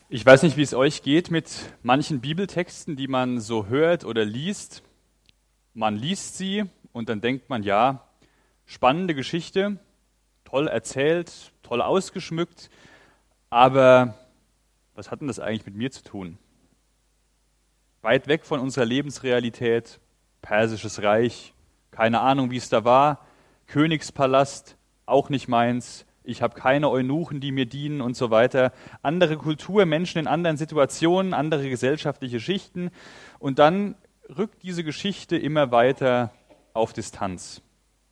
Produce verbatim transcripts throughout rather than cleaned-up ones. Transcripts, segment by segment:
Ich weiß nicht, wie es euch geht mit manchen Bibeltexten, die man so hört oder liest. Man liest sie und dann denkt man, ja, spannende Geschichte, toll erzählt, toll ausgeschmückt, aber was hat denn das eigentlich mit mir zu tun? Weit weg von unserer Lebensrealität, Persisches Reich, keine Ahnung, wie es da war, Königspalast, auch nicht meins. Ich habe keine Eunuchen, die mir dienen und so weiter. Andere Kultur, Menschen in anderen Situationen, andere gesellschaftliche Schichten. Und dann rückt diese Geschichte immer weiter auf Distanz.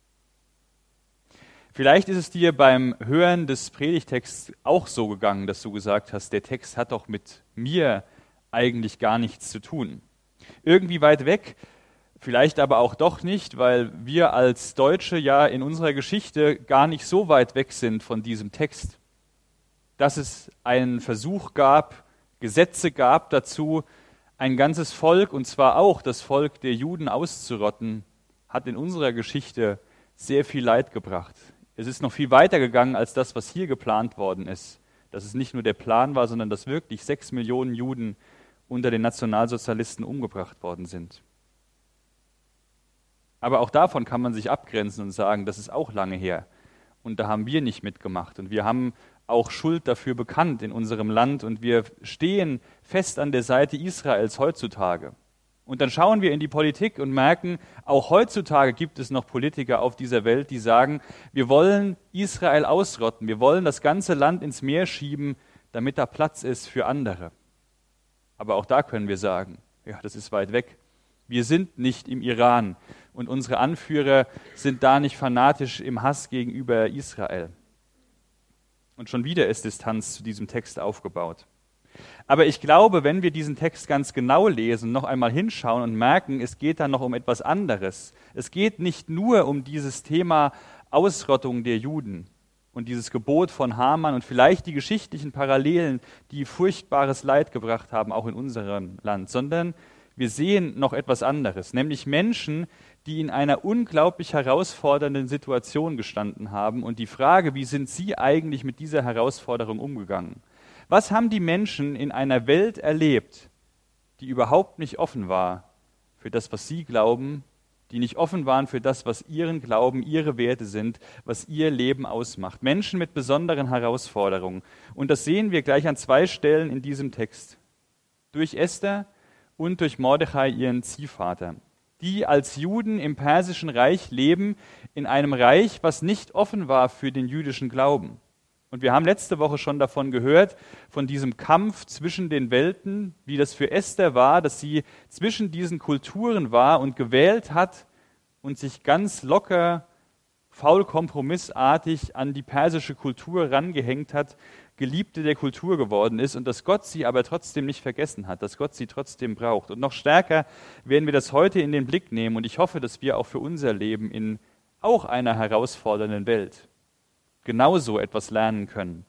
Vielleicht ist es dir beim Hören des Predigtexts auch so gegangen, dass du gesagt hast, der Text hat doch mit mir eigentlich gar nichts zu tun. Irgendwie weit weg, vielleicht aber auch doch nicht, weil wir als Deutsche ja in unserer Geschichte gar nicht so weit weg sind von diesem Text. Dass es einen Versuch gab, Gesetze gab dazu, ein ganzes Volk, und zwar auch das Volk der Juden auszurotten, hat in unserer Geschichte sehr viel Leid gebracht. Es ist noch viel weiter gegangen als das, was hier geplant worden ist. Dass es nicht nur der Plan war, sondern dass wirklich sechs Millionen Juden unter den Nationalsozialisten umgebracht worden sind. Aber auch davon kann man sich abgrenzen und sagen, das ist auch lange her. Und da haben wir nicht mitgemacht. Und wir haben auch Schuld dafür bekannt in unserem Land. Und wir stehen fest an der Seite Israels heutzutage. Und dann schauen wir in die Politik und merken, auch heutzutage gibt es noch Politiker auf dieser Welt, die sagen, wir wollen Israel ausrotten. Wir wollen das ganze Land ins Meer schieben, damit da Platz ist für andere. Aber auch da können wir sagen, ja, das ist weit weg. Wir sind nicht im Iran und unsere Anführer sind da nicht fanatisch im Hass gegenüber Israel. Und schon wieder ist Distanz zu diesem Text aufgebaut. Aber ich glaube, wenn wir diesen Text ganz genau lesen, noch einmal hinschauen und merken, es geht da noch um etwas anderes. Es geht nicht nur um dieses Thema Ausrottung der Juden und dieses Gebot von Haman und vielleicht die geschichtlichen Parallelen, die furchtbares Leid gebracht haben, auch in unserem Land, sondern wir sehen noch etwas anderes, nämlich Menschen, die in einer unglaublich herausfordernden Situation gestanden haben und die Frage, wie sind sie eigentlich mit dieser Herausforderung umgegangen? Was haben die Menschen in einer Welt erlebt, die überhaupt nicht offen war für das, was sie glauben, die nicht offen waren für das, was ihren Glauben, ihre Werte sind, was ihr Leben ausmacht? Menschen mit besonderen Herausforderungen. Und das sehen wir gleich an zwei Stellen in diesem Text. Durch Esther und durch Mordechai, ihren Ziehvater, die als Juden im Persischen Reich leben, in einem Reich, was nicht offen war für den jüdischen Glauben. Und wir haben letzte Woche schon davon gehört, von diesem Kampf zwischen den Welten, wie das für Esther war, dass sie zwischen diesen Kulturen war und gewählt hat und sich ganz locker, faul kompromissartig an die persische Kultur rangehängt hat, Geliebte der Kultur geworden ist und dass Gott sie aber trotzdem nicht vergessen hat, dass Gott sie trotzdem braucht. Und noch stärker werden wir das heute in den Blick nehmen und ich hoffe, dass wir auch für unser Leben in auch einer herausfordernden Welt genauso etwas lernen können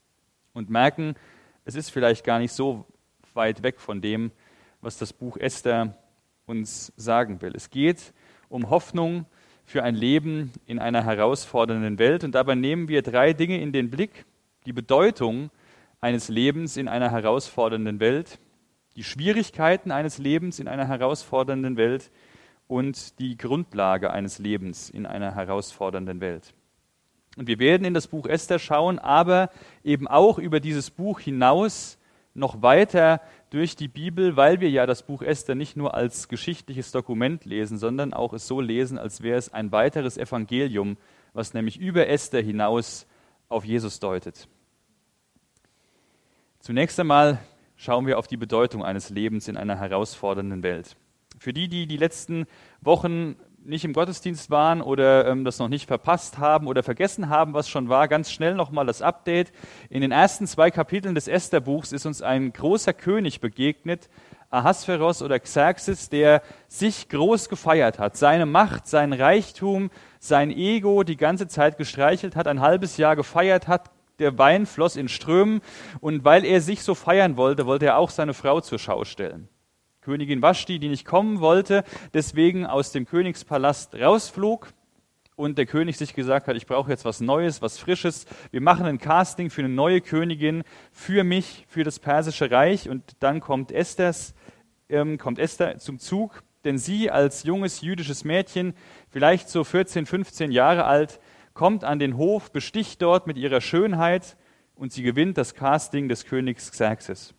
und merken, es ist vielleicht gar nicht so weit weg von dem, was das Buch Esther uns sagen will. Es geht um Hoffnung für ein Leben in einer herausfordernden Welt und dabei nehmen wir drei Dinge in den Blick: die Bedeutung eines Lebens in einer herausfordernden Welt, die Schwierigkeiten eines Lebens in einer herausfordernden Welt und die Grundlage eines Lebens in einer herausfordernden Welt. Und wir werden in das Buch Esther schauen, aber eben auch über dieses Buch hinaus noch weiter durch die Bibel, weil wir ja das Buch Esther nicht nur als geschichtliches Dokument lesen, sondern auch es so lesen, als wäre es ein weiteres Evangelium, was nämlich über Esther hinaus auf Jesus deutet. Zunächst einmal schauen wir auf die Bedeutung eines Lebens in einer herausfordernden Welt. Für die, die die letzten Wochen nicht im Gottesdienst waren oder ähm, das noch nicht verpasst haben oder vergessen haben, was schon war, ganz schnell nochmal das Update. In den ersten zwei Kapiteln des Esther-Buchs ist uns ein großer König begegnet, Ahasveros oder Xerxes, der sich groß gefeiert hat, seine Macht, sein Reichtum, sein Ego die ganze Zeit gestreichelt hat, ein halbes Jahr gefeiert hat, der Wein floss in Strömen und weil er sich so feiern wollte, wollte er auch seine Frau zur Schau stellen. Königin Waschti, die nicht kommen wollte, deswegen aus dem Königspalast rausflog und der König sich gesagt hat, ich brauche jetzt was Neues, was Frisches. Wir machen ein Casting für eine neue Königin, für mich, für das persische Reich. Und dann kommt, Esthers, ähm, kommt Esther zum Zug, denn sie als junges jüdisches Mädchen, vielleicht so vierzehn, fünfzehn Jahre alt, kommt an den Hof, besticht dort mit ihrer Schönheit und sie gewinnt das Casting des Königs Xerxes.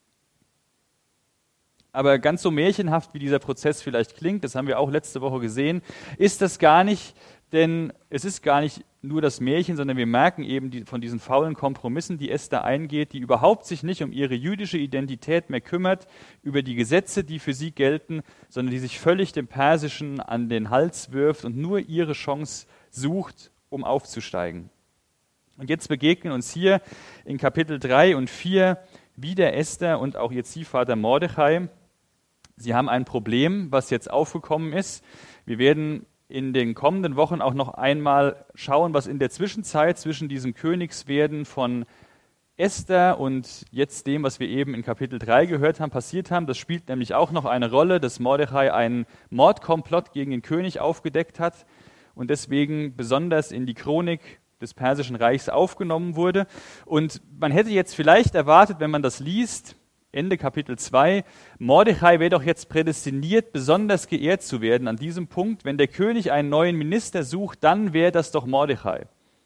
Aber ganz so märchenhaft, wie dieser Prozess vielleicht klingt, das haben wir auch letzte Woche gesehen, ist das gar nicht, denn es ist gar nicht nur das Märchen, sondern wir merken eben die, von diesen faulen Kompromissen, die Esther eingeht, die überhaupt sich nicht um ihre jüdische Identität mehr kümmert, über die Gesetze, die für sie gelten, sondern die sich völlig dem Persischen an den Hals wirft und nur ihre Chance sucht, um aufzusteigen. Und jetzt begegnen uns hier in Kapitel drei und vier wieder Esther und auch ihr Ziehvater Mordechai. Sie haben ein Problem, was jetzt aufgekommen ist. Wir werden in den kommenden Wochen auch noch einmal schauen, was in der Zwischenzeit zwischen diesem Königswerden von Esther und jetzt dem, was wir eben in Kapitel drei gehört haben, passiert haben. Das spielt nämlich auch noch eine Rolle, dass Mordechai einen Mordkomplott gegen den König aufgedeckt hat und deswegen besonders in die Chronik des Persischen Reichs aufgenommen wurde. Und man hätte jetzt vielleicht erwartet, wenn man das liest, Ende Kapitel zwei, Mordechai wäre doch jetzt prädestiniert, besonders geehrt zu werden an diesem Punkt. Wenn der König einen neuen Minister sucht, dann wäre das doch Mordechai.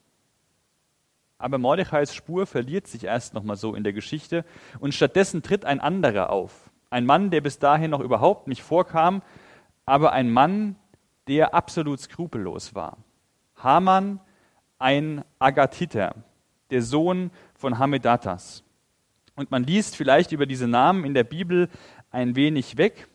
Aber Mordechais Spur verliert sich erst nochmal so in der Geschichte und stattdessen tritt ein anderer auf. Ein Mann, der bis dahin noch überhaupt nicht vorkam, aber ein Mann, der absolut skrupellos war. Haman, ein Agathiter, der Sohn von Hammedatas. Und man liest vielleicht über diese Namen in der Bibel ein wenig weg.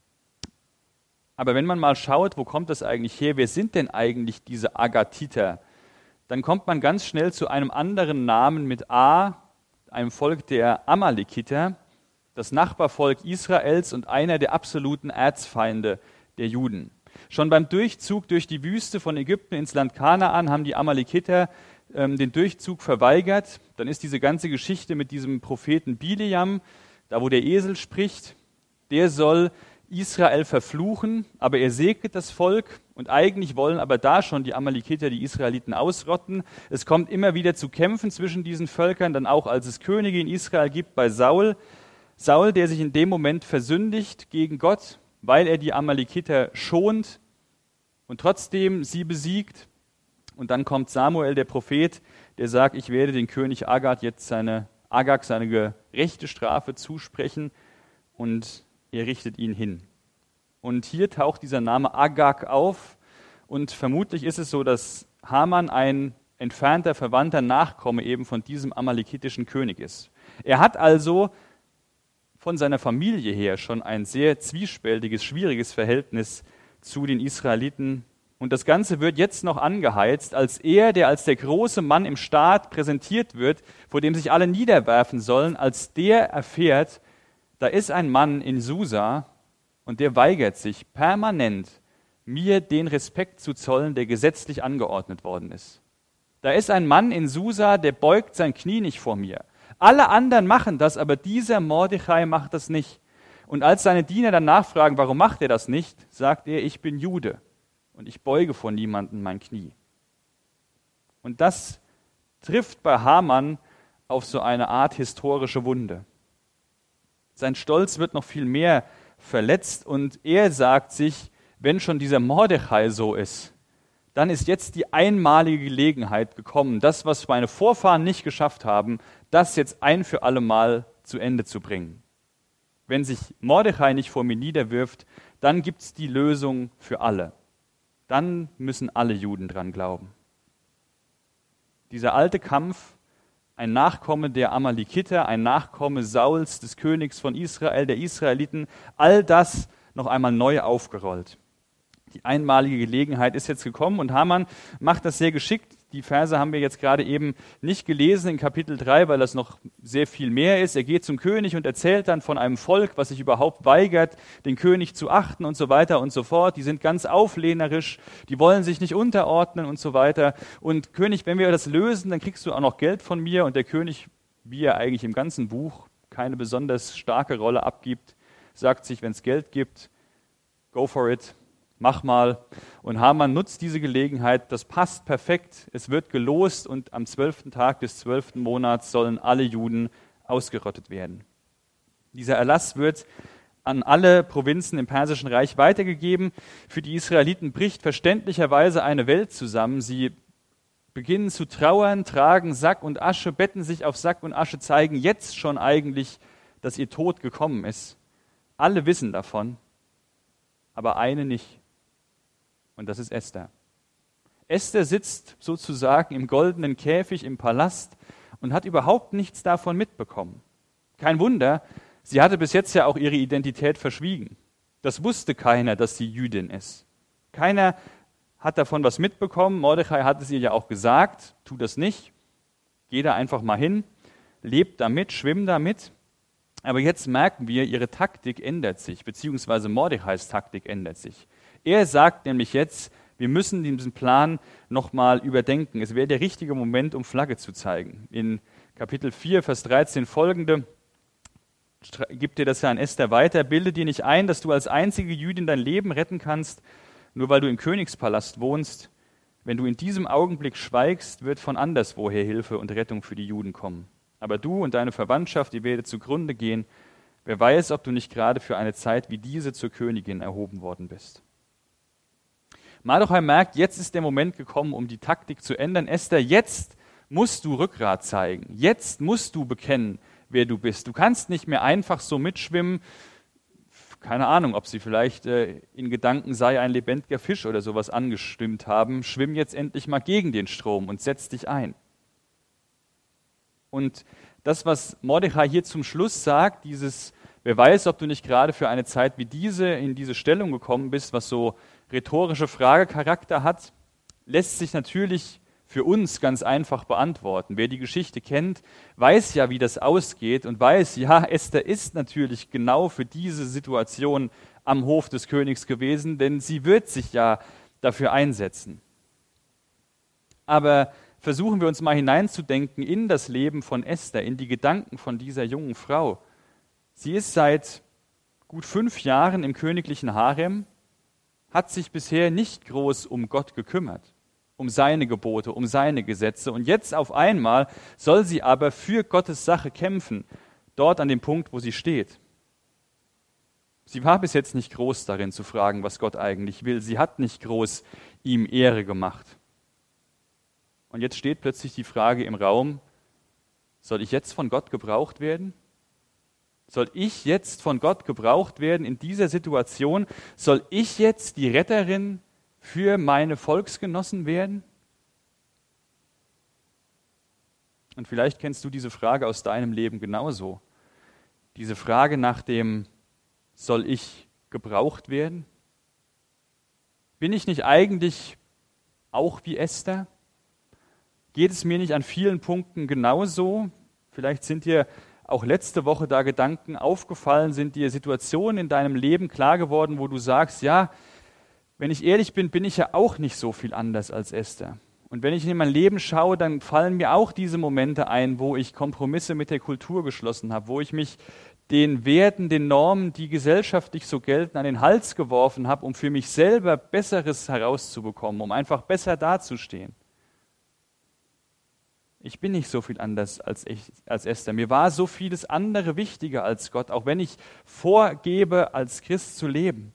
Aber wenn man mal schaut, wo kommt das eigentlich her? Wer sind denn eigentlich diese Agathiter? Dann kommt man ganz schnell zu einem anderen Namen mit A, einem Volk der Amalekiter, das Nachbarvolk Israels und einer der absoluten Erzfeinde der Juden. Schon beim Durchzug durch die Wüste von Ägypten ins Land Kanaan haben die Amalekiter ähm, den Durchzug verweigert. Dann ist diese ganze Geschichte mit diesem Propheten Bileam, da wo der Esel spricht, der soll Israel verfluchen, aber er segnet das Volk und eigentlich wollen aber da schon die Amalekiter die Israeliten ausrotten. Es kommt immer wieder zu Kämpfen zwischen diesen Völkern, dann auch als es Könige in Israel gibt bei Saul. Saul, der sich in dem Moment versündigt gegen Gott, weil er die Amalekiter schont und trotzdem sie besiegt. Und dann kommt Samuel, der Prophet, der sagt, ich werde den König Agag jetzt seine, Agag seine gerechte Strafe zusprechen und er richtet ihn hin. Und hier taucht dieser Name Agag auf und vermutlich ist es so, dass Haman ein entfernter, verwandter Nachkomme eben von diesem amalekitischen König ist. Er hat also von seiner Familie her schon ein sehr zwiespältiges, schwieriges Verhältnis zu den Israeliten. Und das Ganze wird jetzt noch angeheizt, als er, der als der große Mann im Staat präsentiert wird, vor dem sich alle niederwerfen sollen, als der erfährt, da ist ein Mann in Susa und der weigert sich permanent, mir den Respekt zu zollen, der gesetzlich angeordnet worden ist. Da ist ein Mann in Susa, der beugt sein Knie nicht vor mir. Alle anderen machen das, aber dieser Mordechai macht das nicht. Und als seine Diener dann nachfragen, warum macht er das nicht, sagt er, ich bin Jude und ich beuge vor niemandem mein Knie. Und das trifft bei Haman auf so eine Art historische Wunde. Sein Stolz wird noch viel mehr verletzt und er sagt sich, wenn schon dieser Mordechai so ist, dann ist jetzt die einmalige Gelegenheit gekommen, das, was meine Vorfahren nicht geschafft haben, das jetzt ein für alle Mal zu Ende zu bringen. Wenn sich Mordechai nicht vor mir niederwirft, dann gibt es die Lösung für alle. Dann müssen alle Juden dran glauben. Dieser alte Kampf, ein Nachkomme der Amalekiter, ein Nachkomme Sauls, des Königs von Israel, der Israeliten, all das noch einmal neu aufgerollt. Die einmalige Gelegenheit ist jetzt gekommen und Haman macht das sehr geschickt. Die Verse haben wir jetzt gerade eben nicht gelesen in Kapitel drei, weil das noch sehr viel mehr ist. Er geht zum König und erzählt dann von einem Volk, was sich überhaupt weigert, den König zu achten und so weiter und so fort. Die sind ganz auflehnerisch, die wollen sich nicht unterordnen und so weiter. Und König, wenn wir das lösen, dann kriegst du auch noch Geld von mir. Und der König, wie er eigentlich im ganzen Buch keine besonders starke Rolle abgibt, sagt sich, wenn es Geld gibt, go for it. mach mal. Und Haman nutzt diese Gelegenheit, das passt perfekt. Es wird gelost und am zwölften Tag des zwölften Monats sollen alle Juden ausgerottet werden. Dieser Erlass wird an alle Provinzen im Persischen Reich weitergegeben. Für die Israeliten bricht verständlicherweise eine Welt zusammen. Sie beginnen zu trauern, tragen Sack und Asche, betten sich auf Sack und Asche, zeigen jetzt schon eigentlich, dass ihr Tod gekommen ist. Alle wissen davon, aber eine nicht. Und das ist Esther. Esther sitzt sozusagen im goldenen Käfig im Palast und hat überhaupt nichts davon mitbekommen. Kein Wunder, sie hatte bis jetzt ja auch ihre Identität verschwiegen. Das wusste keiner, dass sie Jüdin ist. Keiner hat davon was mitbekommen. Mordechai hat es ihr ja auch gesagt, tu das nicht, geh da einfach mal hin, lebt damit, schwimm damit. Aber jetzt merken wir, ihre Taktik ändert sich, beziehungsweise Mordechais Taktik ändert sich. Er sagt nämlich jetzt, wir müssen diesen Plan nochmal überdenken. Es wäre der richtige Moment, um Flagge zu zeigen. In Kapitel vier, Vers dreizehn folgende gibt dir das ja an Esther weiter. Bilde dir nicht ein, dass du als einzige Jüdin dein Leben retten kannst, nur weil du im Königspalast wohnst. Wenn du in diesem Augenblick schweigst, wird von anderswoher Hilfe und Rettung für die Juden kommen. Aber du und deine Verwandtschaft, ihr werdet zugrunde gehen. Wer weiß, ob du nicht gerade für eine Zeit wie diese zur Königin erhoben worden bist. Mardochai merkt, jetzt ist der Moment gekommen, um die Taktik zu ändern. Esther, jetzt musst du Rückgrat zeigen. Jetzt musst du bekennen, wer du bist. Du kannst nicht mehr einfach so mitschwimmen. Keine Ahnung, ob sie vielleicht äh, in Gedanken sei ein lebendiger Fisch oder sowas angestimmt haben. Schwimm jetzt endlich mal gegen den Strom und setz dich ein. Und das, was Mordechai hier zum Schluss sagt, dieses, wer weiß, ob du nicht gerade für eine Zeit wie diese in diese Stellung gekommen bist, was so rhetorische Fragecharakter hat, lässt sich natürlich für uns ganz einfach beantworten. Wer die Geschichte kennt, weiß ja, wie das ausgeht und weiß, ja, Esther ist natürlich genau für diese Situation am Hof des Königs gewesen, denn sie wird sich ja dafür einsetzen. Aber versuchen wir uns mal hineinzudenken in das Leben von Esther, in die Gedanken von dieser jungen Frau. Sie ist seit gut fünf Jahren im königlichen Harem, hat sich bisher nicht groß um Gott gekümmert, um seine Gebote, um seine Gesetze. Und jetzt auf einmal soll sie aber für Gottes Sache kämpfen, dort an dem Punkt, wo sie steht. Sie war bis jetzt nicht groß darin zu fragen, was Gott eigentlich will. Sie hat nicht groß ihm Ehre gemacht. Und jetzt steht plötzlich die Frage im Raum, soll ich jetzt von Gott gebraucht werden? Soll ich jetzt von Gott gebraucht werden in dieser Situation? Soll ich jetzt die Retterin für meine Volksgenossen werden? Und vielleicht kennst du diese Frage aus deinem Leben genauso. Diese Frage nach dem, soll ich gebraucht werden? Bin ich nicht eigentlich auch wie Esther? Geht es mir nicht an vielen Punkten genauso? Vielleicht sind dir auch letzte Woche da Gedanken aufgefallen, sind dir Situationen in deinem Leben klar geworden, wo du sagst, ja, wenn ich ehrlich bin, bin ich ja auch nicht so viel anders als Esther. Und wenn ich in mein Leben schaue, dann fallen mir auch diese Momente ein, wo ich Kompromisse mit der Kultur geschlossen habe, wo ich mich den Werten, den Normen, die gesellschaftlich so gelten, an den Hals geworfen habe, um für mich selber Besseres herauszubekommen, um einfach besser dazustehen. Ich bin nicht so viel anders als, ich, als Esther. Mir war so vieles andere wichtiger als Gott, auch wenn ich vorgebe, als Christ zu leben.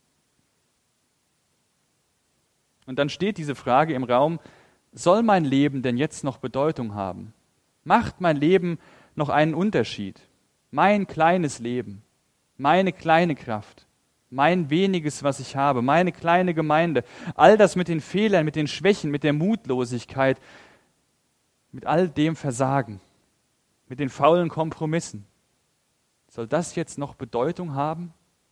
Und dann steht diese Frage im Raum, soll mein Leben denn jetzt noch Bedeutung haben? Macht mein Leben noch einen Unterschied? Mein kleines Leben, meine kleine Kraft, mein weniges, was ich habe, meine kleine Gemeinde, all das mit den Fehlern, mit den Schwächen, mit der Mutlosigkeit, mit all dem Versagen, mit den faulen Kompromissen. Soll das jetzt noch Bedeutung haben?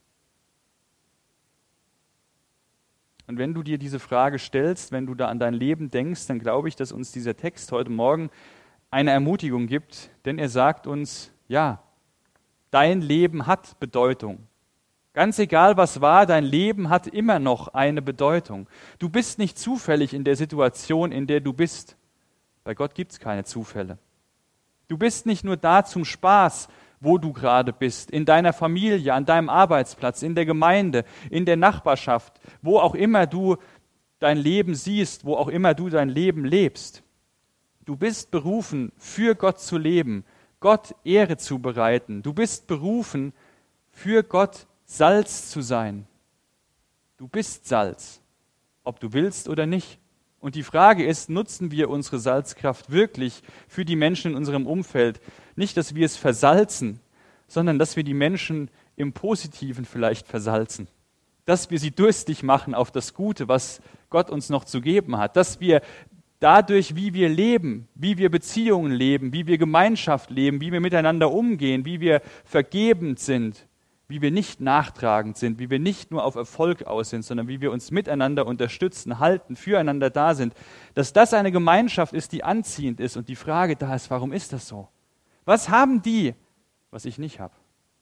Und wenn du dir diese Frage stellst, wenn du da an dein Leben denkst, dann glaube ich, dass uns dieser Text heute Morgen eine Ermutigung gibt, denn er sagt uns, ja, dein Leben hat Bedeutung. Ganz egal, was war, dein Leben hat immer noch eine Bedeutung. Du bist nicht zufällig in der Situation, in der du bist. Bei Gott gibt es keine Zufälle. Du bist nicht nur da zum Spaß wo du gerade bist, in deiner Familie, an deinem Arbeitsplatz, in der Gemeinde, in der Nachbarschaft, wo auch immer du dein Leben siehst, wo auch immer du dein Leben lebst. Du bist berufen, für Gott zu leben, Gott Ehre zu bereiten. Du bist berufen, für Gott Salz zu sein. Du bist Salz, ob du willst oder nicht. Und die Frage ist, nutzen wir unsere Salzkraft wirklich für die Menschen in unserem Umfeld? Nicht, dass wir es versalzen, sondern dass wir die Menschen im Positiven vielleicht versalzen. Dass wir sie durstig machen auf das Gute, was Gott uns noch zu geben hat. Dass wir dadurch, wie wir leben, wie wir Beziehungen leben, wie wir Gemeinschaft leben, wie wir miteinander umgehen, wie wir vergebend sind, wie wir nicht nachtragend sind, wie wir nicht nur auf Erfolg aus sind, sondern wie wir uns miteinander unterstützen, halten, füreinander da sind, dass das eine Gemeinschaft ist, die anziehend ist. Und die Frage da ist, warum ist das so? Was haben die, was ich nicht habe?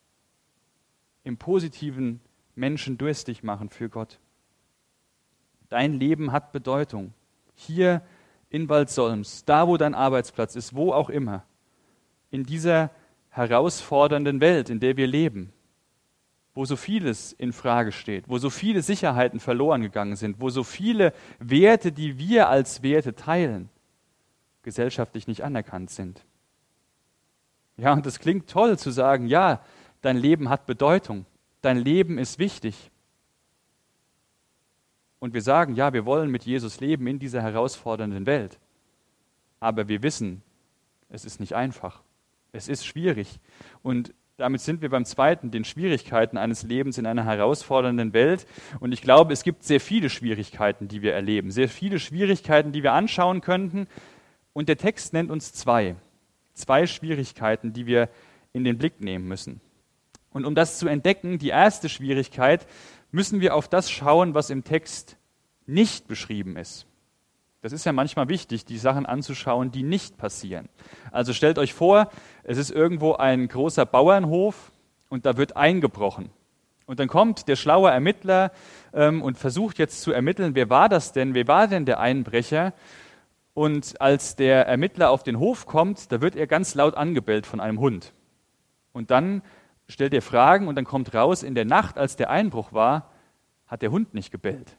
Im Positiven Menschen durstig machen für Gott. Dein Leben hat Bedeutung. Hier in Waldsolms, da wo dein Arbeitsplatz ist, wo auch immer. In dieser herausfordernden Welt, in der wir leben. Wo so vieles in Frage steht, wo so viele Sicherheiten verloren gegangen sind, wo so viele Werte, die wir als Werte teilen, gesellschaftlich nicht anerkannt sind. Ja, und es klingt toll zu sagen, ja, dein Leben hat Bedeutung, dein Leben ist wichtig. Und wir sagen, ja, wir wollen mit Jesus leben in dieser herausfordernden Welt. Aber wir wissen, es ist nicht einfach. Es ist schwierig. Und damit sind wir beim zweiten, den Schwierigkeiten eines Lebens in einer herausfordernden Welt. Und ich glaube, es gibt sehr viele Schwierigkeiten, die wir erleben. Sehr viele Schwierigkeiten, die wir anschauen könnten. Und der Text nennt uns zwei. Zwei Schwierigkeiten, die wir in den Blick nehmen müssen. Und um das zu entdecken, die erste Schwierigkeit, müssen wir auf das schauen, was im Text nicht beschrieben ist. Das ist ja manchmal wichtig, die Sachen anzuschauen, die nicht passieren. Also stellt euch vor, es ist irgendwo ein großer Bauernhof und da wird eingebrochen. Und dann kommt der schlaue Ermittler ähm, und versucht jetzt zu ermitteln, wer war das denn, wer war denn der Einbrecher? Und als der Ermittler auf den Hof kommt, da wird er ganz laut angebellt von einem Hund. Und dann stellt er Fragen und dann kommt raus, in der Nacht, als der Einbruch war, hat der Hund nicht gebellt.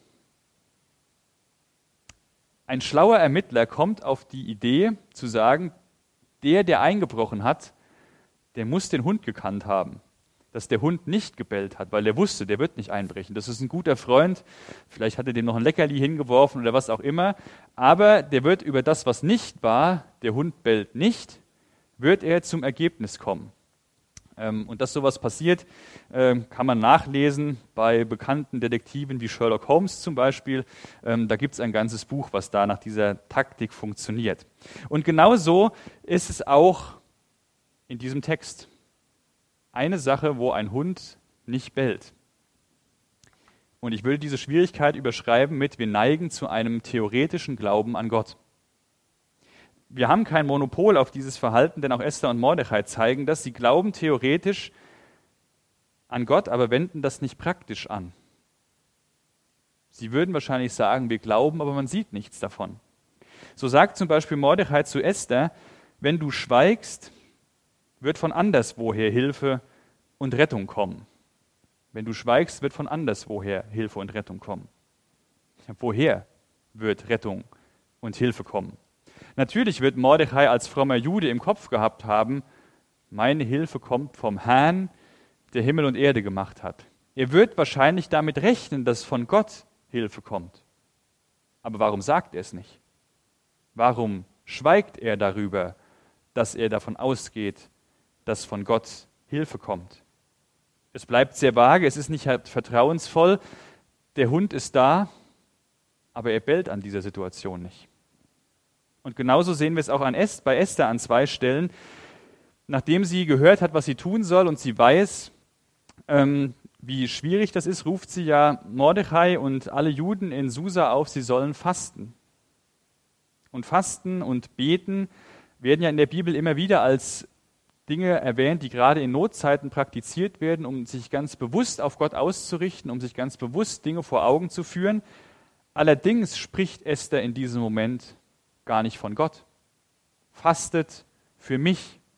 Ein schlauer Ermittler kommt auf die Idee zu sagen, der, der eingebrochen hat, der muss den Hund gekannt haben. Dass der Hund nicht gebellt hat, weil er wusste, der wird nicht einbrechen. Das ist ein guter Freund, vielleicht hat er dem noch ein Leckerli hingeworfen oder was auch immer, aber der wird über das, was nicht war, der Hund bellt nicht, wird er zum Ergebnis kommen. Und dass sowas passiert, kann man nachlesen bei bekannten Detektiven wie Sherlock Holmes zum Beispiel. Da gibt es ein ganzes Buch, was da nach dieser Taktik funktioniert. Und genau so ist es auch in diesem Text. Eine Sache, wo ein Hund nicht bellt. Und ich will diese Schwierigkeit überschreiben mit, wir neigen zu einem theoretischen Glauben an Gott. Wir haben kein Monopol auf dieses Verhalten, denn auch Esther und Mordechai zeigen das. Sie glauben theoretisch an Gott, aber wenden das nicht praktisch an. Sie würden wahrscheinlich sagen, wir glauben, aber man sieht nichts davon. So sagt zum Beispiel Mordechai zu Esther, wenn du schweigst, wird von anderswoher Hilfe und Rettung kommen. Wenn du schweigst, wird von anderswoher Hilfe und Rettung kommen. Woher wird Rettung und Hilfe kommen? Natürlich wird Mordechai als frommer Jude im Kopf gehabt haben, meine Hilfe kommt vom Herrn, der Himmel und Erde gemacht hat. Er wird wahrscheinlich damit rechnen, dass von Gott Hilfe kommt. Aber warum sagt er es nicht? Warum schweigt er darüber, dass er davon ausgeht, dass von Gott Hilfe kommt? Es bleibt sehr vage, es ist nicht vertrauensvoll. Der Hund ist da, aber er bellt an dieser Situation nicht. Und genauso sehen wir es auch an Est, bei Esther an zwei Stellen. Nachdem sie gehört hat, was sie tun soll und sie weiß, ähm, wie schwierig das ist, ruft sie ja Mordechai und alle Juden in Susa auf, sie sollen fasten. Und Fasten und Beten werden ja in der Bibel immer wieder als Dinge erwähnt, die gerade in Notzeiten praktiziert werden, um sich ganz bewusst auf Gott auszurichten, um sich ganz bewusst Dinge vor Augen zu führen. Allerdings spricht Esther in diesem Moment gar nicht von Gott. Fastet für mich,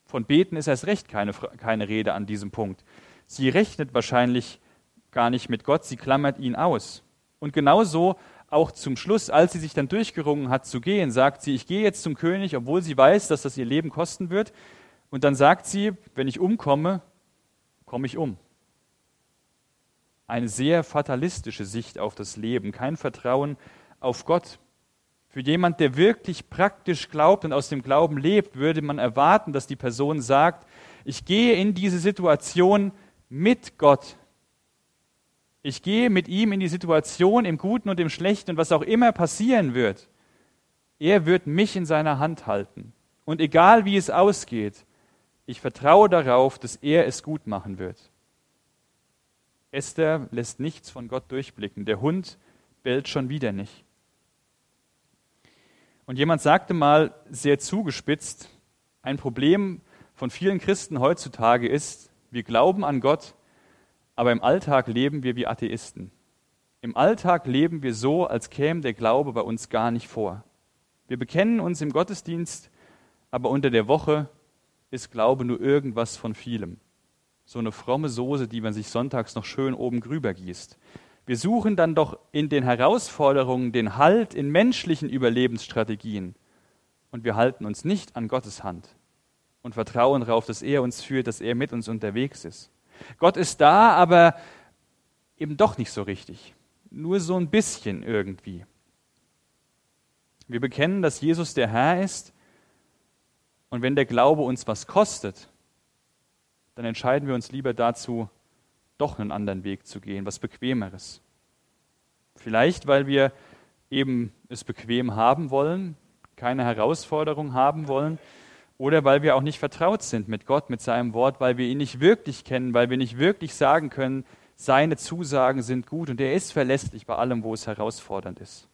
Von Beten ist erst recht keine, keine Rede an diesem Punkt. Sie rechnet wahrscheinlich gar nicht mit Gott, sie klammert ihn aus. Und genauso auch zum Schluss, als sie sich dann durchgerungen hat zu gehen, sagt sie, ich gehe jetzt zum König, obwohl sie weiß, dass das ihr Leben kosten wird. Und dann sagt sie, wenn ich umkomme, komme ich um. Eine sehr fatalistische Sicht auf das Leben, kein Vertrauen auf Gott. Für jemand, der wirklich praktisch glaubt und aus dem Glauben lebt, würde man erwarten, dass die Person sagt, ich gehe in diese Situation mit Gott. Ich gehe mit ihm in die Situation, im Guten und im Schlechten und was auch immer passieren wird. Er wird mich in seiner Hand halten. Und egal wie es ausgeht, ich vertraue darauf, dass er es gut machen wird. Esther lässt nichts von Gott durchblicken. Der Hund bellt schon wieder nicht. Und jemand sagte mal sehr zugespitzt, ein Problem von vielen Christen heutzutage ist, wir glauben an Gott, aber im Alltag leben wir wie Atheisten. Im Alltag leben wir so, als käme der Glaube bei uns gar nicht vor. Wir bekennen uns im Gottesdienst, aber unter der Woche ist Glaube nur irgendwas von vielem. So eine fromme Soße, die man sich sonntags noch schön oben drüber gießt. Wir suchen dann doch in den Herausforderungen den Halt in menschlichen Überlebensstrategien. Und wir halten uns nicht an Gottes Hand und vertrauen darauf, dass er uns führt, dass er mit uns unterwegs ist. Gott ist da, aber eben doch nicht so richtig. Nur so ein bisschen irgendwie. Wir bekennen, dass Jesus der Herr ist. Und wenn der Glaube uns was kostet, dann entscheiden wir uns lieber dazu, doch einen anderen Weg zu gehen, was Bequemeres. Vielleicht, weil wir eben es bequem haben wollen, keine Herausforderung haben wollen, oder weil wir auch nicht vertraut sind mit Gott, mit seinem Wort, weil wir ihn nicht wirklich kennen, weil wir nicht wirklich sagen können, seine Zusagen sind gut und er ist verlässlich bei allem, wo es herausfordernd ist.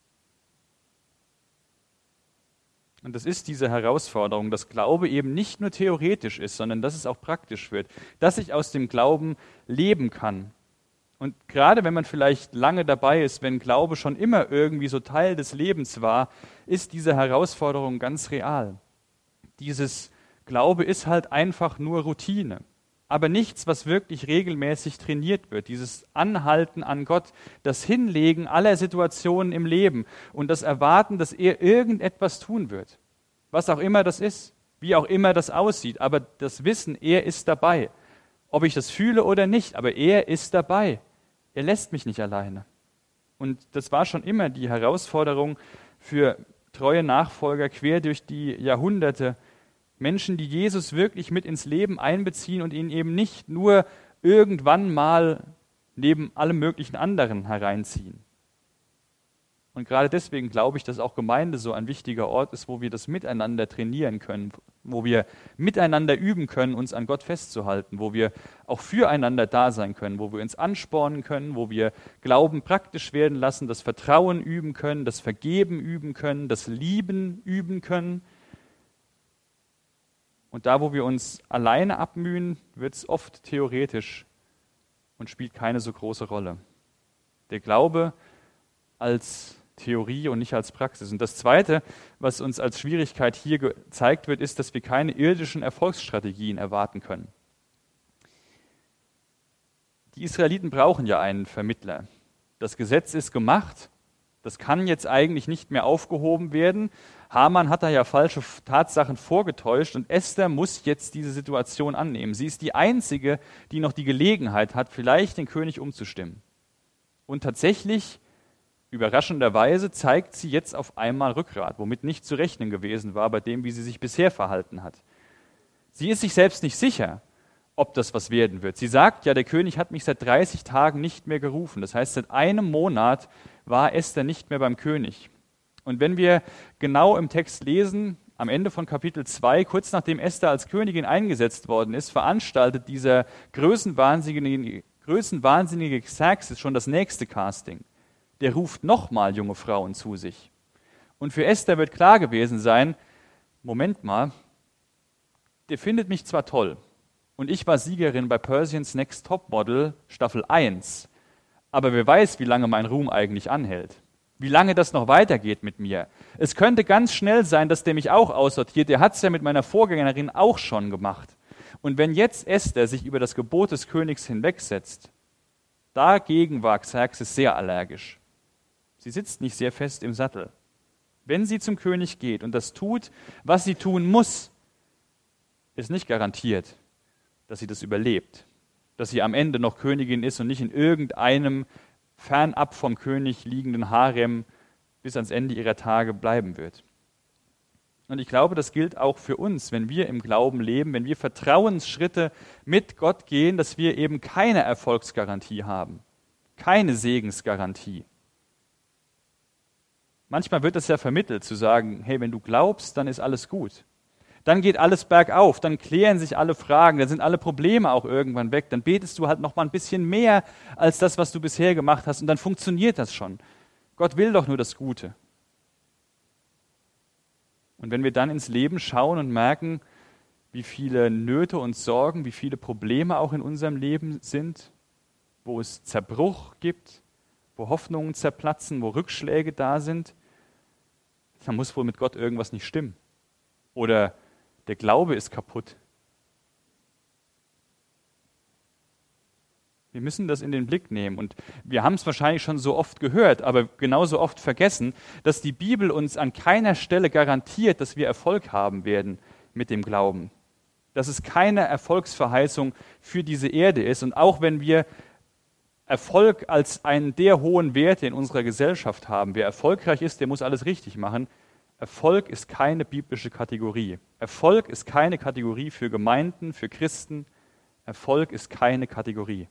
Und das ist diese Herausforderung, dass Glaube eben nicht nur theoretisch ist, sondern dass es auch praktisch wird, dass ich aus dem Glauben leben kann. Und gerade wenn man vielleicht lange dabei ist, wenn Glaube schon immer irgendwie so Teil des Lebens war, ist diese Herausforderung ganz real. Dieses Glaube ist halt einfach nur Routine, aber nichts, was wirklich regelmäßig trainiert wird. Dieses Anhalten an Gott, das Hinlegen aller Situationen im Leben und das Erwarten, dass er irgendetwas tun wird. Was auch immer das ist, wie auch immer das aussieht, aber das Wissen, er ist dabei. Ob ich das fühle oder nicht, aber er ist dabei. Er lässt mich nicht alleine. Und das war schon immer die Herausforderung für treue Nachfolger quer durch die Jahrhunderte. Menschen, die Jesus wirklich mit ins Leben einbeziehen und ihn eben nicht nur irgendwann mal neben allem möglichen anderen hereinziehen. Und gerade deswegen glaube ich, dass auch Gemeinde so ein wichtiger Ort ist, wo wir das miteinander trainieren können, wo wir miteinander üben können, uns an Gott festzuhalten, wo wir auch füreinander da sein können, wo wir uns anspornen können, wo wir Glauben praktisch werden lassen, das Vertrauen üben können, das Vergeben üben können, das Lieben üben können. Und da, wo wir uns alleine abmühen, wird es oft theoretisch und spielt keine so große Rolle. Der Glaube als Theorie und nicht als Praxis. Und das Zweite, was uns als Schwierigkeit hier gezeigt wird, ist, dass wir keine irdischen Erfolgsstrategien erwarten können. Die Israeliten brauchen ja einen Vermittler. Das Gesetz ist gemacht, das kann jetzt eigentlich nicht mehr aufgehoben werden. Haman hat da ja falsche Tatsachen vorgetäuscht und Esther muss jetzt diese Situation annehmen. Sie ist die Einzige, die noch die Gelegenheit hat, vielleicht den König umzustimmen. Und tatsächlich, überraschenderweise, zeigt sie jetzt auf einmal Rückgrat, womit nicht zu rechnen gewesen war bei dem, wie sie sich bisher verhalten hat. Sie ist sich selbst nicht sicher, ob das was werden wird. Sie sagt ja, der König hat mich seit dreißig Tagen nicht mehr gerufen. Das heißt, seit einem Monat war Esther nicht mehr beim König. Und wenn wir genau im Text lesen, am Ende von Kapitel zwei, kurz nachdem Esther als Königin eingesetzt worden ist, veranstaltet dieser größenwahnsinnige, größenwahnsinnige Xerxes schon das nächste Casting. Der ruft nochmal junge Frauen zu sich. Und für Esther wird klar gewesen sein, Moment mal, der findet mich zwar toll und ich war Siegerin bei Persians Next Top Model Staffel eins, aber wer weiß, wie lange mein Ruhm eigentlich anhält. wie lange das noch weitergeht mit mir. Es könnte ganz schnell sein, dass der mich auch aussortiert. Der hat es ja mit meiner Vorgängerin auch schon gemacht. Und wenn jetzt Esther sich über das Gebot des Königs hinwegsetzt, dagegen war Xerxes sehr allergisch. Sie sitzt nicht sehr fest im Sattel. Wenn sie zum König geht und das tut, was sie tun muss, ist nicht garantiert, dass sie das überlebt, dass sie am Ende noch Königin ist und nicht in irgendeinem fernab vom König liegenden Harem bis ans Ende ihrer Tage bleiben wird. Und ich glaube, das gilt auch für uns, wenn wir im Glauben leben, wenn wir Vertrauensschritte mit Gott gehen, dass wir eben keine Erfolgsgarantie haben, keine Segensgarantie. Manchmal wird es ja vermittelt, zu sagen, hey, wenn du glaubst, dann ist alles gut. Dann geht alles bergauf, dann klären sich alle Fragen, dann sind alle Probleme auch irgendwann weg, dann betest du halt noch mal ein bisschen mehr als das, was du bisher gemacht hast und dann funktioniert das schon. Gott will doch nur das Gute. Und wenn wir dann ins Leben schauen und merken, wie viele Nöte und Sorgen, wie viele Probleme auch in unserem Leben sind, wo es Zerbruch gibt, wo Hoffnungen zerplatzen, wo Rückschläge da sind, dann muss wohl mit Gott irgendwas nicht stimmen. Oder der Glaube ist kaputt. Wir müssen das in den Blick nehmen. Und wir haben es wahrscheinlich schon so oft gehört, aber genauso oft vergessen, dass die Bibel uns an keiner Stelle garantiert, dass wir Erfolg haben werden mit dem Glauben. Dass es keine Erfolgsverheißung für diese Erde ist. Und auch wenn wir Erfolg als einen der hohen Werte in unserer Gesellschaft haben, wer erfolgreich ist, der muss alles richtig machen. Erfolg ist keine biblische Kategorie. Erfolg ist keine Kategorie für Gemeinden, für Christen. Erfolg ist keine Kategorie.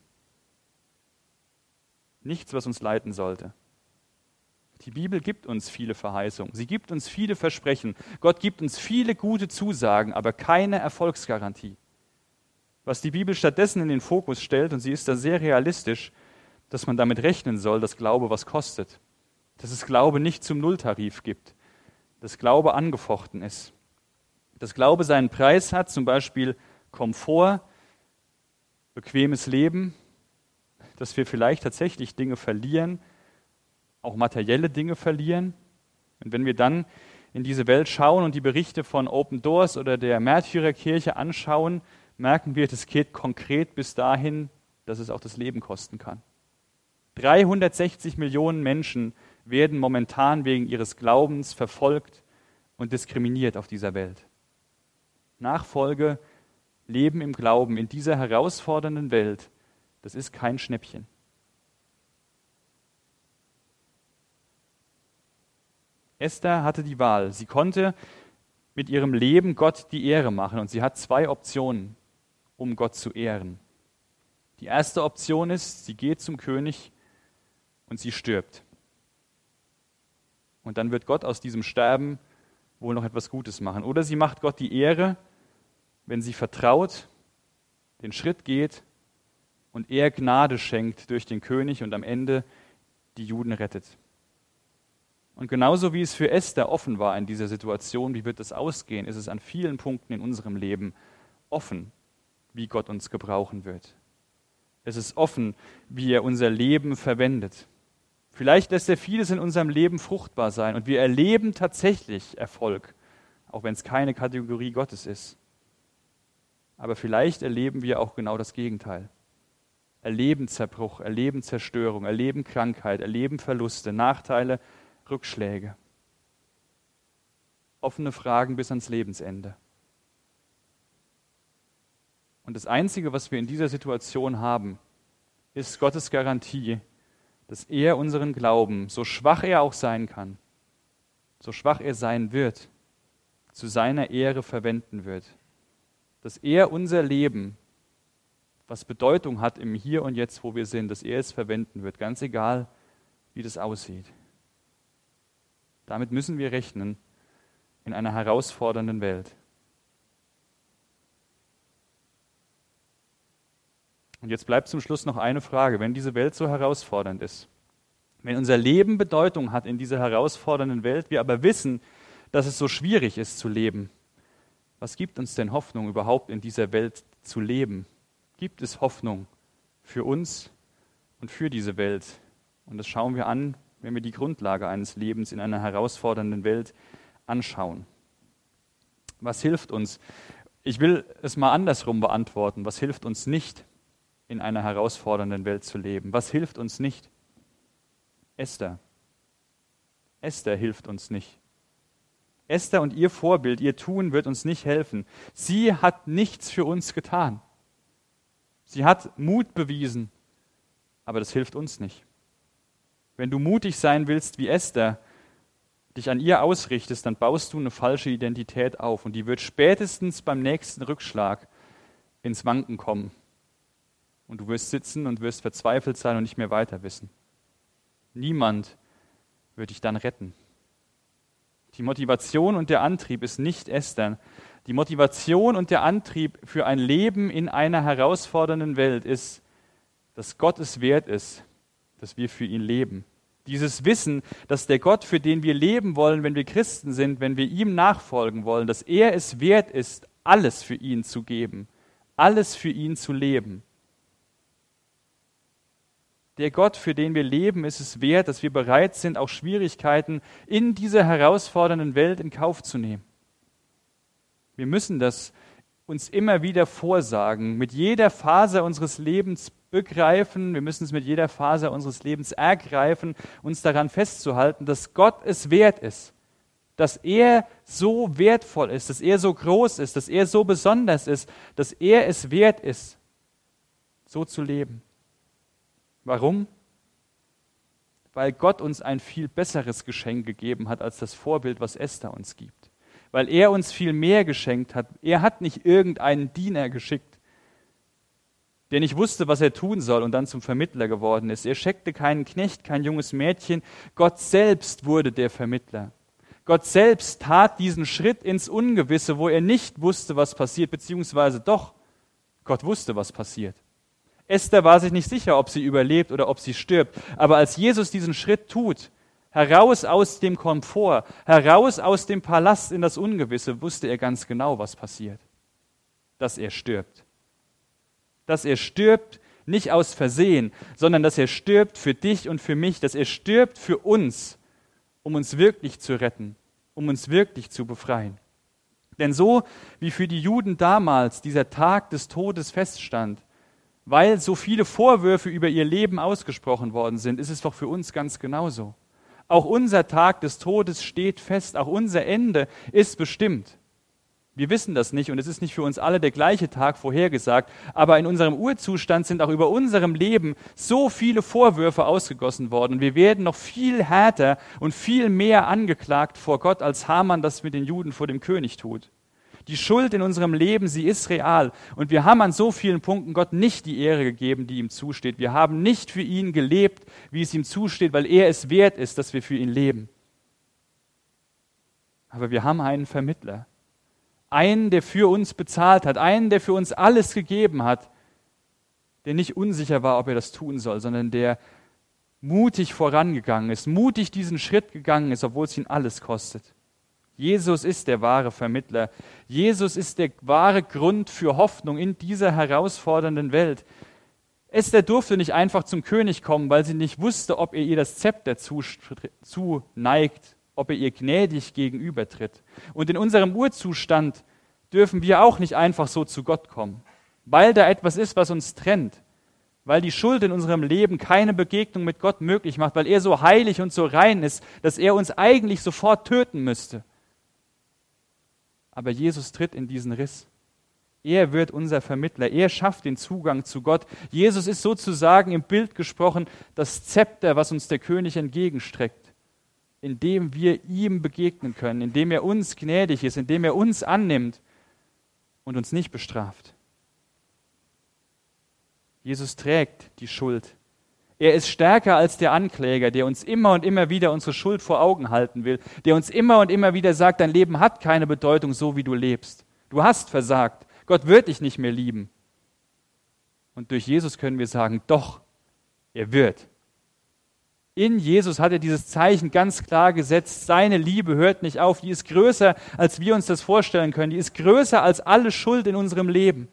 Nichts, was uns leiten sollte. Die Bibel gibt uns viele Verheißungen. Sie gibt uns viele Versprechen. Gott gibt uns viele gute Zusagen, aber keine Erfolgsgarantie. Was die Bibel stattdessen in den Fokus stellt, und sie ist da sehr realistisch, dass man damit rechnen soll, dass Glaube was kostet. Dass es Glaube nicht zum Nulltarif gibt. Dass Glaube angefochten ist. Dass Glaube seinen Preis hat, zum Beispiel Komfort, bequemes Leben, dass wir vielleicht tatsächlich Dinge verlieren, auch materielle Dinge verlieren. Und wenn wir dann in diese Welt schauen und die Berichte von Open Doors oder der Märtyrerkirche anschauen, merken wir, das geht konkret bis dahin, dass es auch das Leben kosten kann. dreihundertsechzig Millionen Menschen werden momentan wegen ihres Glaubens verfolgt und diskriminiert auf dieser Welt. Nachfolge, Leben im Glauben in dieser herausfordernden Welt, das ist kein Schnäppchen. Esther hatte die Wahl. Sie konnte mit ihrem Leben Gott die Ehre machen und sie hat zwei Optionen, um Gott zu ehren. Die erste Option ist, sie geht zum König und sie stirbt. Und dann wird Gott aus diesem Sterben wohl noch etwas Gutes machen. Oder sie macht Gott die Ehre, wenn sie vertraut, den Schritt geht und er Gnade schenkt durch den König und am Ende die Juden rettet. Und genauso wie es für Esther offen war in dieser Situation, wie wird es ausgehen, ist es an vielen Punkten in unserem Leben offen, wie Gott uns gebrauchen wird. Es ist offen, wie er unser Leben verwendet. Vielleicht lässt er vieles in unserem Leben fruchtbar sein und wir erleben tatsächlich Erfolg, auch wenn es keine Kategorie Gottes ist. Aber vielleicht erleben wir auch genau das Gegenteil. Erleben Zerbruch, erleben Zerstörung, erleben Krankheit, erleben Verluste, Nachteile, Rückschläge. Offene Fragen bis ans Lebensende. Und das Einzige, was wir in dieser Situation haben, ist Gottes Garantie, dass er unseren Glauben, so schwach er auch sein kann, so schwach er sein wird, zu seiner Ehre verwenden wird. Dass er unser Leben, was Bedeutung hat im Hier und Jetzt, wo wir sind, dass er es verwenden wird, ganz egal, wie das aussieht. Damit müssen wir rechnen in einer herausfordernden Welt. Und jetzt bleibt zum Schluss noch eine Frage. Wenn diese Welt so herausfordernd ist, wenn unser Leben Bedeutung hat in dieser herausfordernden Welt, wir aber wissen, dass es so schwierig ist zu leben, was gibt uns denn Hoffnung, überhaupt in dieser Welt zu leben? Gibt es Hoffnung für uns und für diese Welt? Und das schauen wir an wenn wir die Grundlage eines Lebens in einer herausfordernden Welt anschauen. Was hilft uns? Ich will es mal andersrum beantworten. Was hilft uns nicht, in einer herausfordernden Welt zu leben? Was hilft uns nicht? Esther. Esther hilft uns nicht. Esther und ihr Vorbild, ihr Tun wird uns nicht helfen. Sie hat nichts für uns getan. Sie hat Mut bewiesen, aber das hilft uns nicht. Wenn du mutig sein willst wie Esther, dich an ihr ausrichtest, dann baust du eine falsche Identität auf und die wird spätestens beim nächsten Rückschlag ins Wanken kommen. Und du wirst sitzen und wirst verzweifelt sein und nicht mehr weiter wissen. Niemand wird dich dann retten. Die Motivation und der Antrieb ist nicht Esther. Die Motivation und der Antrieb für ein Leben in einer herausfordernden Welt ist, dass Gott es wert ist, dass wir für ihn leben. Dieses Wissen, dass der Gott, für den wir leben wollen, wenn wir Christen sind, wenn wir ihm nachfolgen wollen, dass er es wert ist, alles für ihn zu geben, alles für ihn zu leben. Der Gott, für den wir leben, ist es wert, dass wir bereit sind, auch Schwierigkeiten in dieser herausfordernden Welt in Kauf zu nehmen. Wir müssen das uns immer wieder vorsagen, mit jeder Faser unseres Lebens begreifen, wir müssen es mit jeder Faser unseres Lebens ergreifen, uns daran festzuhalten, dass Gott es wert ist, dass er so wertvoll ist, dass er so groß ist, dass er so besonders ist, dass er es wert ist, so zu leben. Warum? Weil Gott uns ein viel besseres Geschenk gegeben hat als das Vorbild, was Esther uns gibt. Weil er uns viel mehr geschenkt hat. Er hat nicht irgendeinen Diener geschickt, der nicht wusste, was er tun soll und dann zum Vermittler geworden ist. Er schenkte keinen Knecht, kein junges Mädchen. Gott selbst wurde der Vermittler. Gott selbst tat diesen Schritt ins Ungewisse, wo er nicht wusste, was passiert, beziehungsweise doch, Gott wusste, was passiert. Esther war sich nicht sicher, ob sie überlebt oder ob sie stirbt. Aber als Jesus diesen Schritt tut, heraus aus dem Komfort, heraus aus dem Palast in das Ungewisse, wusste er ganz genau, was passiert. Dass er stirbt. Dass er stirbt, nicht aus Versehen, sondern dass er stirbt für dich und für mich, dass er stirbt für uns, um uns wirklich zu retten, um uns wirklich zu befreien. Denn so wie für die Juden damals dieser Tag des Todes feststand, weil so viele Vorwürfe über ihr Leben ausgesprochen worden sind, ist es doch für uns ganz genauso. Auch unser Tag des Todes steht fest, auch unser Ende ist bestimmt. Wir wissen das nicht und es ist nicht für uns alle der gleiche Tag vorhergesagt, aber in unserem Urzustand sind auch über unserem Leben so viele Vorwürfe ausgegossen worden und wir werden noch viel härter und viel mehr angeklagt vor Gott, als Haman das mit den Juden vor dem König tut. Die Schuld in unserem Leben, sie ist real. Und wir haben an so vielen Punkten Gott nicht die Ehre gegeben, die ihm zusteht. Wir haben nicht für ihn gelebt, wie es ihm zusteht, weil er es wert ist, dass wir für ihn leben. Aber wir haben einen Vermittler. Einen, der für uns bezahlt hat. Einen, der für uns alles gegeben hat. Der nicht unsicher war, ob er das tun soll, sondern der mutig vorangegangen ist. Mutig diesen Schritt gegangen ist, obwohl es ihn alles kostet. Jesus ist der wahre Vermittler. Jesus ist der wahre Grund für Hoffnung in dieser herausfordernden Welt. Esther durfte nicht einfach zum König kommen, weil sie nicht wusste, ob er ihr das Zepter zuneigt, ob er ihr gnädig gegenübertritt. Und in unserem Urzustand dürfen wir auch nicht einfach so zu Gott kommen, weil da etwas ist, was uns trennt, weil die Schuld in unserem Leben keine Begegnung mit Gott möglich macht, weil er so heilig und so rein ist, dass er uns eigentlich sofort töten müsste. Aber Jesus tritt in diesen Riss. Er wird unser Vermittler. Er schafft den Zugang zu Gott. Jesus ist sozusagen im Bild gesprochen das Zepter, was uns der König entgegenstreckt, indem wir ihm begegnen können, indem er uns gnädig ist, indem er uns annimmt und uns nicht bestraft. Jesus trägt die Schuld. Er ist stärker als der Ankläger, der uns immer und immer wieder unsere Schuld vor Augen halten will, der uns immer und immer wieder sagt, dein Leben hat keine Bedeutung, so wie du lebst. Du hast versagt. Gott wird dich nicht mehr lieben. Und durch Jesus können wir sagen, doch, er wird. In Jesus hat er dieses Zeichen ganz klar gesetzt. Seine Liebe hört nicht auf. Die ist größer, als wir uns das vorstellen können. Die ist größer als alle Schuld in unserem Leben.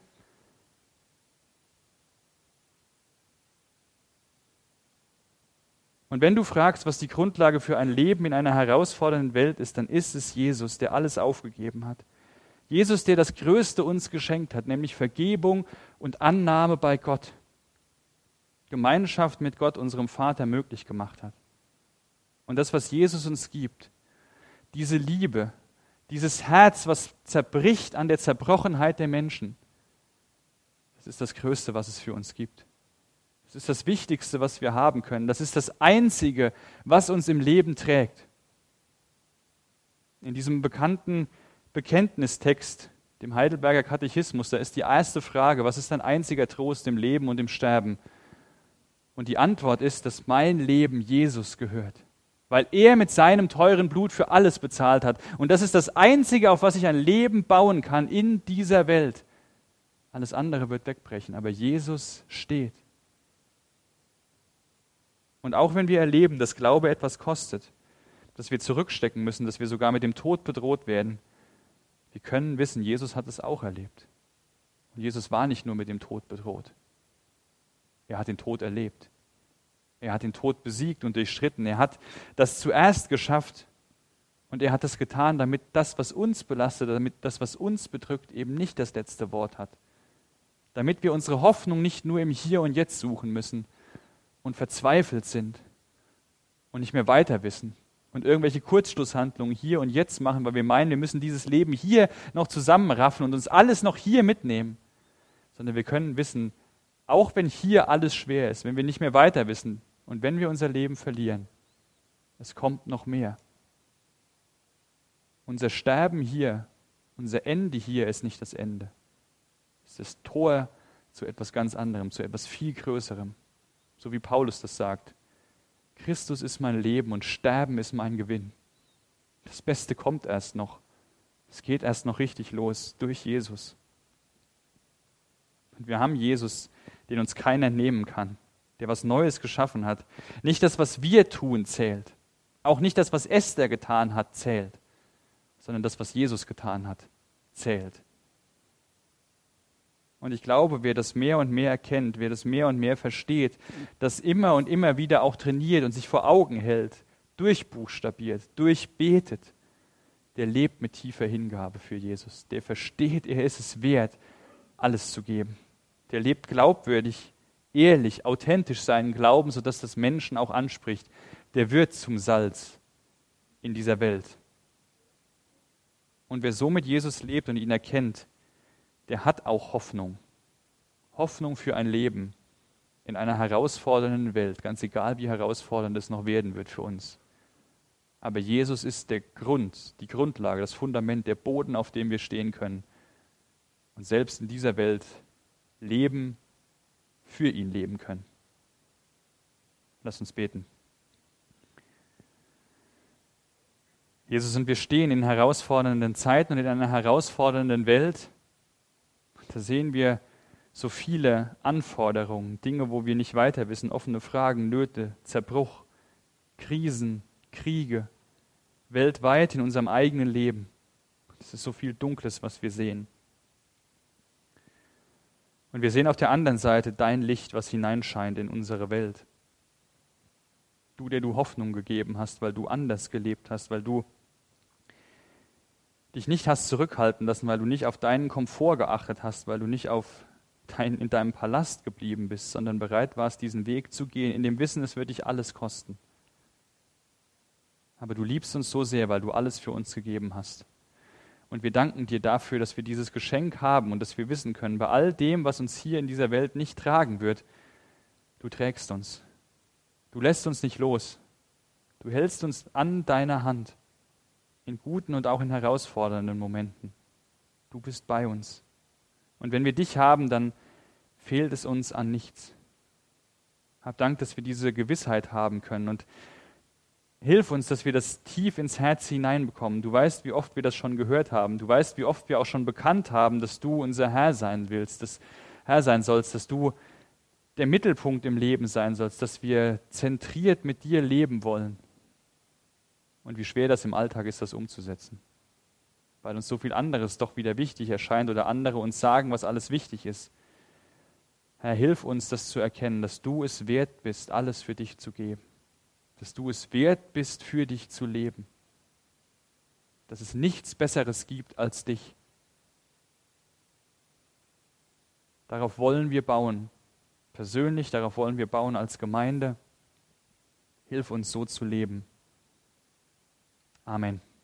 Und wenn du fragst, was die Grundlage für ein Leben in einer herausfordernden Welt ist, dann ist es Jesus, der alles aufgegeben hat. Jesus, der das Größte uns geschenkt hat, nämlich Vergebung und Annahme bei Gott. Gemeinschaft mit Gott, unserem Vater, möglich gemacht hat. Und das, was Jesus uns gibt, diese Liebe, dieses Herz, was zerbricht an der Zerbrochenheit der Menschen, das ist das Größte, was es für uns gibt. Das ist das Wichtigste, was wir haben können. Das ist das Einzige, was uns im Leben trägt. In diesem bekannten Bekenntnistext, dem Heidelberger Katechismus, da ist die erste Frage, was ist dein einziger Trost im Leben und im Sterben? Und die Antwort ist, dass mein Leben Jesus gehört, weil er mit seinem teuren Blut für alles bezahlt hat. Und das ist das Einzige, auf was ich ein Leben bauen kann in dieser Welt. Alles andere wird wegbrechen, aber Jesus steht. Und auch wenn wir erleben, dass Glaube etwas kostet, dass wir zurückstecken müssen, dass wir sogar mit dem Tod bedroht werden, wir können wissen, Jesus hat es auch erlebt. Und Jesus war nicht nur mit dem Tod bedroht. Er hat den Tod erlebt. Er hat den Tod besiegt und durchschritten. Er hat das zuerst geschafft und er hat es getan, damit das, was uns belastet, damit das, was uns bedrückt, eben nicht das letzte Wort hat. Damit wir unsere Hoffnung nicht nur im Hier und Jetzt suchen müssen, und verzweifelt sind und nicht mehr weiter wissen und irgendwelche Kurzschlusshandlungen hier und jetzt machen, weil wir meinen, wir müssen dieses Leben hier noch zusammenraffen und uns alles noch hier mitnehmen, sondern wir können wissen, auch wenn hier alles schwer ist, wenn wir nicht mehr weiter wissen und wenn wir unser Leben verlieren, es kommt noch mehr. Unser Sterben hier, unser Ende hier ist nicht das Ende. Es ist das Tor zu etwas ganz anderem, zu etwas viel Größerem. So wie Paulus das sagt. Christus ist mein Leben und Sterben ist mein Gewinn. Das Beste kommt erst noch. Es geht erst noch richtig los durch Jesus. Und wir haben Jesus, den uns keiner nehmen kann, der was Neues geschaffen hat. Nicht das, was wir tun, zählt. Auch nicht das, was Esther getan hat, zählt. Sondern das, was Jesus getan hat, zählt. Und ich glaube, wer das mehr und mehr erkennt, wer das mehr und mehr versteht, das immer und immer wieder auch trainiert und sich vor Augen hält, durchbuchstabiert, durchbetet, der lebt mit tiefer Hingabe für Jesus. Der versteht, er ist es wert, alles zu geben. Der lebt glaubwürdig, ehrlich, authentisch seinen Glauben, sodass das Menschen auch anspricht. Der wird zum Salz in dieser Welt. Und wer so mit Jesus lebt und ihn erkennt, der hat auch Hoffnung. Hoffnung für ein Leben in einer herausfordernden Welt, ganz egal wie herausfordernd es noch werden wird für uns. Aber Jesus ist der Grund, die Grundlage, das Fundament, der Boden, auf dem wir stehen können. Und selbst in dieser Welt leben, für ihn leben können. Lass uns beten. Jesus, und wir stehen in herausfordernden Zeiten und in einer herausfordernden Welt. Da sehen wir so viele Anforderungen, Dinge, wo wir nicht weiter wissen, offene Fragen, Nöte, Zerbruch, Krisen, Kriege, weltweit in unserem eigenen Leben. Es ist so viel Dunkles, was wir sehen. Und wir sehen auf der anderen Seite dein Licht, was hineinscheint in unsere Welt. Du, der du Hoffnung gegeben hast, weil du anders gelebt hast, weil du dich nicht hast zurückhalten lassen, weil du nicht auf deinen Komfort geachtet hast, weil du nicht auf dein, in deinem Palast geblieben bist, sondern bereit warst, diesen Weg zu gehen, in dem Wissen, es wird dich alles kosten. Aber du liebst uns so sehr, weil du alles für uns gegeben hast. Und wir danken dir dafür, dass wir dieses Geschenk haben und dass wir wissen können, bei all dem, was uns hier in dieser Welt nicht tragen wird, du trägst uns. Du lässt uns nicht los. Du hältst uns an deiner Hand. In guten und auch in herausfordernden Momenten. Du bist bei uns. Und wenn wir dich haben, dann fehlt es uns an nichts. Hab Dank, dass wir diese Gewissheit haben können und hilf uns, dass wir das tief ins Herz hineinbekommen. Du weißt, wie oft wir das schon gehört haben. Du weißt, wie oft wir auch schon bekannt haben, dass du unser Herr sein willst, dass Herr sein sollst, dass du der Mittelpunkt im Leben sein sollst, dass wir zentriert mit dir leben wollen. Und wie schwer das im Alltag ist, das umzusetzen. Weil uns so viel anderes doch wieder wichtig erscheint oder andere uns sagen, was alles wichtig ist. Herr, hilf uns, das zu erkennen, dass du es wert bist, alles für dich zu geben. dass du es wert bist, für dich zu leben. Dass es nichts Besseres gibt als dich. Darauf wollen wir bauen. Persönlich, darauf wollen wir bauen als Gemeinde. Hilf uns so zu leben. Amen.